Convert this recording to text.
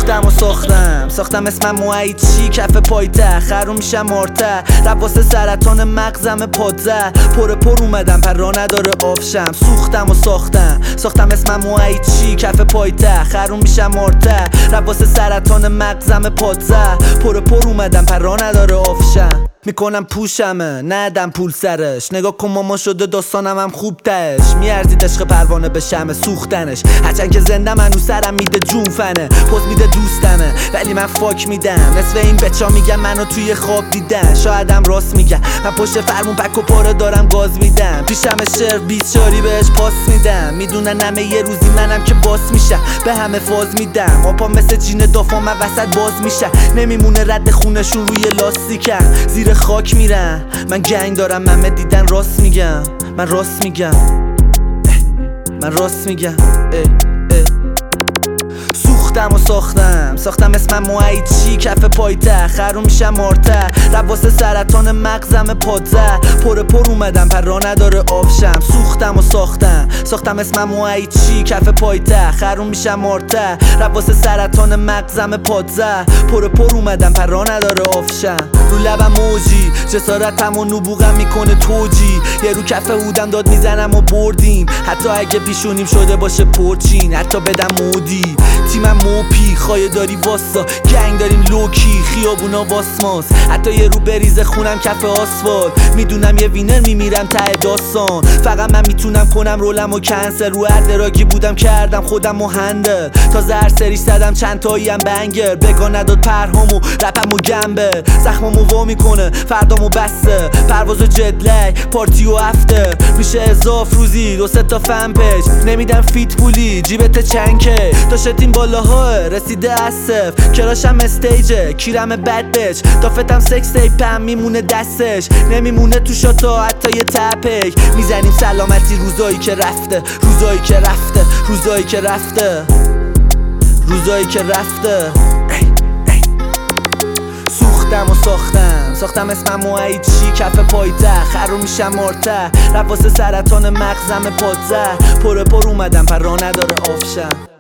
ساختم اسمم موعی چی کف پایته خرون میشم مارته رب واسه سرطان مغزم پادزه پر اومدم پر را نداره آفشم ساختم اسمم موعی چی کف پایته خرون میشم مارته رب واسه سرطان مغزم پادزه پر اومدم پر را نداره آفشم میکنم پوشمه ندم پول سرش نگاه کن ماما شده داستانم هم خوب تش میارزید عشق پروانه به شمع سوختنش هرچند که زنده منو سرم میده جون فنه پوز میده دوستمه ولی من فاک میدم نصف این بچا میگم منو توی خواب دیدن شایدم راست میگم من پشت فرمون پک و پاره دارم گاز میدم پیشم شعر 20 شاری بهش پاس میدم میدونن همه یه روزی منم که باس میشه به همه فاز میدم آپا مثل جین دافا من وسط باز میشه نمیمونه رد خونشون روی لاستیکم زیر خاک میرم من گنگ دارم من دیدن راست میگم من راست میگم ساختم اسمم موعی چی کف پایته خرون میشم مارته رب واسه سرطان مغزم پادزه پر اومدم پر را نداره آفشم ساختم اسمم موعی چی کف پایته خرون میشم مارته رب واسه سرطان مغزم پادزه پر اومدم پر را نداره آفشم رو لبم موجی جسارتم و نبوغم میکنه توجی یه رو کف هودم داد میزنم و بردیم حتی اگه پیشونیم شده باشه پرچین حتی بدم مودی تیمم موپی خواهی داری واسا گنگ داریم لوکی خیابونا واسماس حتی یه رو بریزه خونم کف آسفالت میدونم یه وینر میمیرم ته داستان فقط من میتونم کنم رولم و کنسل رو هر دراگی بودم کردم خودم و هندل تا زهر سریش زدم چند تایی هم بنگر بگا نداد پرهامو رپم و گمبل زخممو وا میکنه فردامو بسته پرواز و جدلگ پارتی و افتر میشه اضاف روزی 2-3 تا فن پیج نمیدم فیت پولی جیبت چنکه داشتیم بالاها رسیده از صفر کراشم استیجه کیرم بد بچ دافتم سکس تیپم میمونه دستش نمیمونه تو شاتا حتی یه تپک میزنیم سلامتی روزایی که رفته ساختم اسمم موعی چی کف پایته خرون میشم مارته رب واسه سرطان مغزم پادزه پر اومدم پر را نداره آفشم